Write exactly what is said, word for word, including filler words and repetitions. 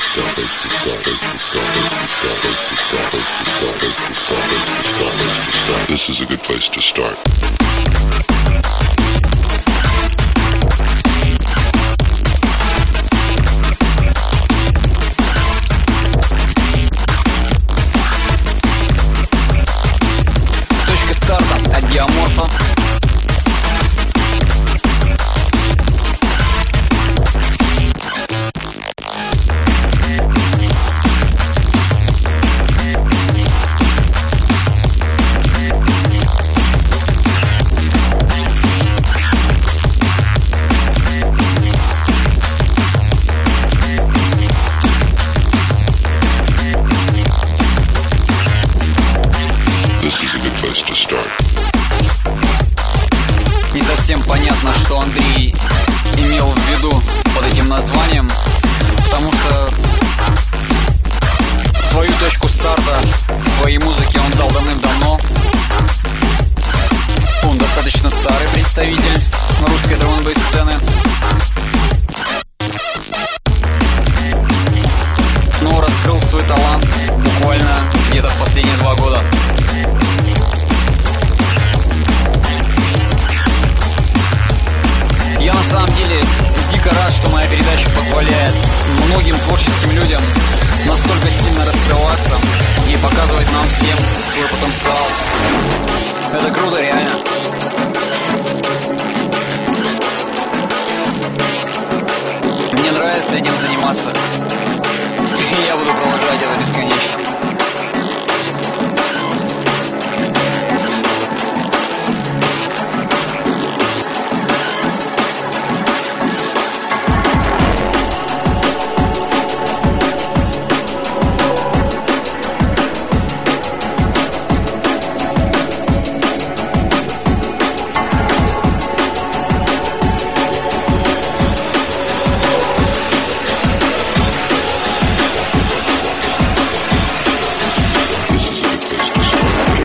This is a good place to start. Точка старта от Диаморфа. Не совсем понятно, что Андрей имел в виду под этим названием, потому что свою точку старта своей музыке он дал давным-давно. Он достаточно старый представитель русской драм-н-бейс сцены, но раскрыл свой талант буквально где-то в последние два года. Я на самом деле дико рад, что моя передача позволяет многим творческим людям настолько сильно раскрываться и показывать нам всем свой потенциал. Это круто, реально. Мне нравится этим заниматься.